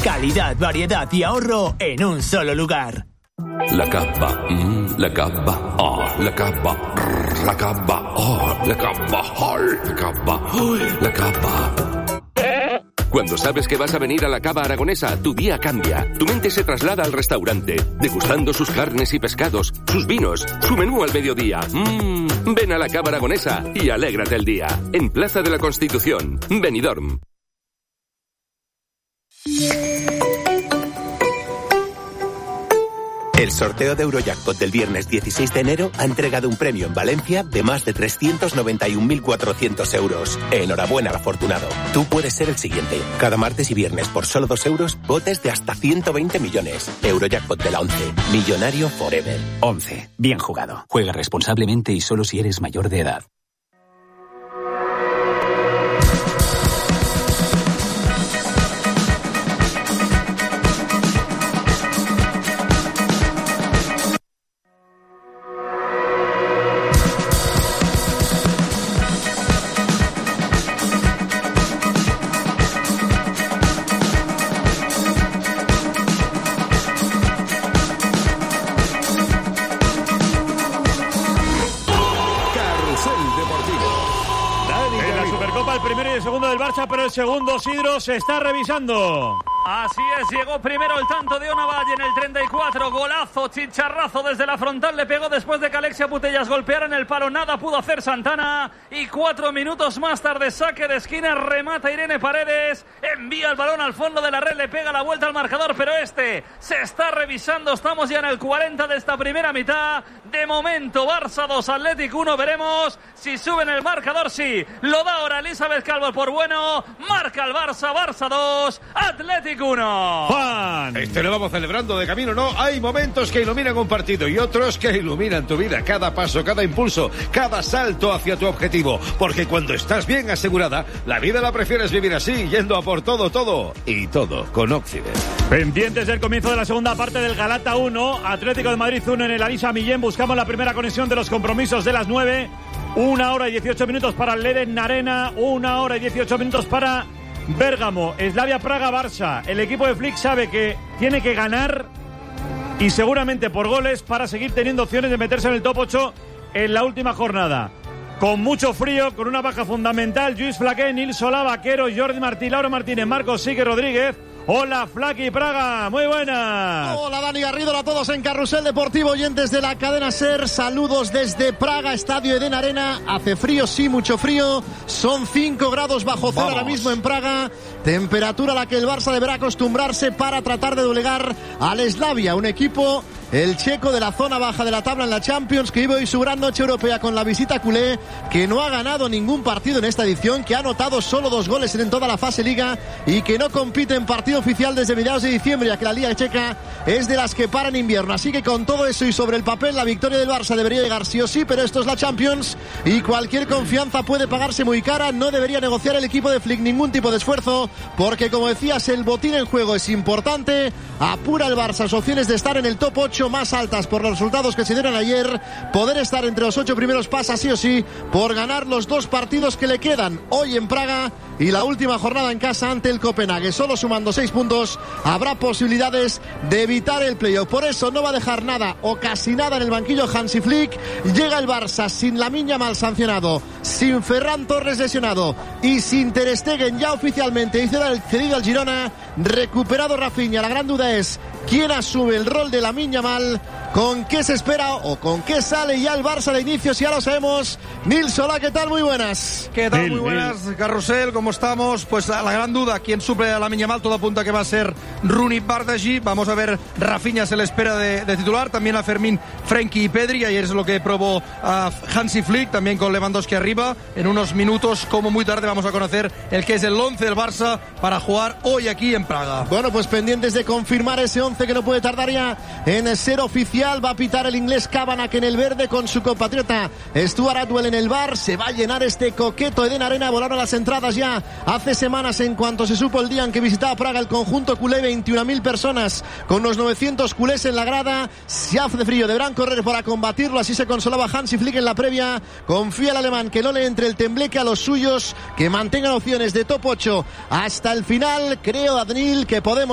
Calidad, variedad y ahorro en un solo lugar. La cava, la cava, oh, la cava, la cava, oh, la cava, oh, la cava, oh, la cava. Cuando sabes que vas a venir a la Cava Aragonesa, tu día cambia. Tu mente se traslada al restaurante, degustando sus carnes y pescados, sus vinos, su menú al mediodía. Ven a la Cava Aragonesa y alégrate el día. En Plaza de la Constitución, Benidorm. El sorteo de Eurojackpot del viernes 16 de enero ha entregado un premio en Valencia de más de 391.400 euros. Enhorabuena al afortunado. Tú puedes ser el siguiente. Cada martes y viernes por solo 2 euros, botes de hasta 120 millones. Eurojackpot de la 11. Millonario forever. 11. Bien jugado. Juega responsablemente y solo si eres mayor de edad. Pero el segundo, Sidro, se está revisando. Así es, llegó primero el tanto de Ona Valle en el 34, golazo, chicharrazo desde la frontal, le pegó después de que Alexia Putellas golpeara en el palo, nada pudo hacer Santana, y 4 minutos más tarde, saque de esquina, remata Irene Paredes, envía el balón al fondo de la red, le pega la vuelta al marcador, pero se está revisando, estamos ya en el 40 de esta primera mitad, de momento Barça 2, Athletic 1, veremos si suben el marcador, sí, lo da ahora Elizabeth Calvo por bueno, marca el Barça 2, Athletic 1. Juan. Lo vamos celebrando de camino, ¿no? Hay momentos que iluminan un partido y otros que iluminan tu vida. Cada paso, cada impulso, cada salto hacia tu objetivo. Porque cuando estás bien asegurada, la vida la prefieres vivir así, yendo a por todo y todo con Occident. Pendientes del comienzo de la segunda parte del Galata 1, Atlético de Madrid 1 en el Arisa Millén. Buscamos la primera conexión de los compromisos de las 9. 1 hora y 18 minutos para el Leden Arena, 1 hora y 18 minutos para Bérgamo, Slavia Praga, Barça. El equipo de Flick sabe que tiene que ganar y seguramente por goles para seguir teniendo opciones de meterse en el top 8 en la última jornada. Con mucho frío, con una baja fundamental, Lluís Flaqué, Nil Solá, Vaquero, Jordi Martí, Lauro Martínez, Marcos Sique Rodríguez. Hola, Flaqui Praga, muy buenas. Hola, Dani Garrido, a todos en Carrusel Deportivo, oyentes de la cadena SER. Saludos desde Praga, Estadio Eden Arena. Hace frío, sí, mucho frío. Son 5 grados bajo cero ahora mismo en Praga. Temperatura a la que el Barça deberá acostumbrarse para tratar de doblegar al Slavia, un equipo, el checo, de la zona baja de la tabla en la Champions, que vive hoy su gran noche europea con la visita culé, que no ha ganado ningún partido en esta edición, que ha anotado solo 2 goles en toda la fase Liga y que no compite en partido oficial desde mediados de diciembre, ya que la Liga Checa es de las que para en invierno. Así que con todo eso y sobre el papel, la victoria del Barça debería llegar sí o sí, pero esto es la Champions y cualquier confianza puede pagarse muy cara. No debería negociar el equipo de Flick ningún tipo de esfuerzo, porque como decías, el botín en juego es importante. Apura el Barça sus opciones de estar en el top 8 más altas por los resultados que se dieron ayer. Poder estar entre los 8 primeros pasa sí o sí por ganar los 2 partidos que le quedan hoy en Praga y la última jornada en casa ante el Copenhague. Solo sumando 6 puntos habrá posibilidades de evitar el playoff. Por eso no va a dejar nada o casi nada en el banquillo Hansi Flick. Llega el Barça sin Lamine Yamal sancionado, sin Ferran Torres lesionado y sin Ter Stegen ya oficialmente cedido al Girona. Recuperado Rafinha. La gran duda es quién asume el rol de Lamine Yamal, con qué se espera o con qué sale ya el Barça de inicio, si ya lo sabemos. Nil Solá, ¿qué tal? Muy buenas. ¿Qué tal? Muy buenas, Carrusel, ¿cómo estamos? Pues la gran duda, ¿quién suple a Lamine Yamal? Todo apunta que va a ser Rooney Bardghji. Vamos a ver, Rafinha se le espera de titular, también a Fermín, Frenkie y Pedri. Ayer es lo que probó a Hansi Flick, también con Lewandowski arriba. En unos minutos, como muy tarde, vamos a conocer el que es el 11 del Barça para jugar hoy aquí en Praga. Bueno, pues pendientes de confirmar ese 11 que no puede tardar ya en ser oficial. Va a pitar el inglés Kavanagh en el verde con su compatriota Stuart Atwell en el bar. Se va a llenar este coqueto Eden Arena. Volaron las entradas ya hace semanas en cuanto se supo el día en que visitaba Praga el conjunto culé. 21.000 personas con unos 900 culés en la grada. Se hace frío, deberán correr para combatirlo. Así se consolaba Hansi Flick en la previa. Confía el alemán que no le entre el tembleque a los suyos, que mantengan opciones de top 8 hasta el final. Creo, Adnil, que podemos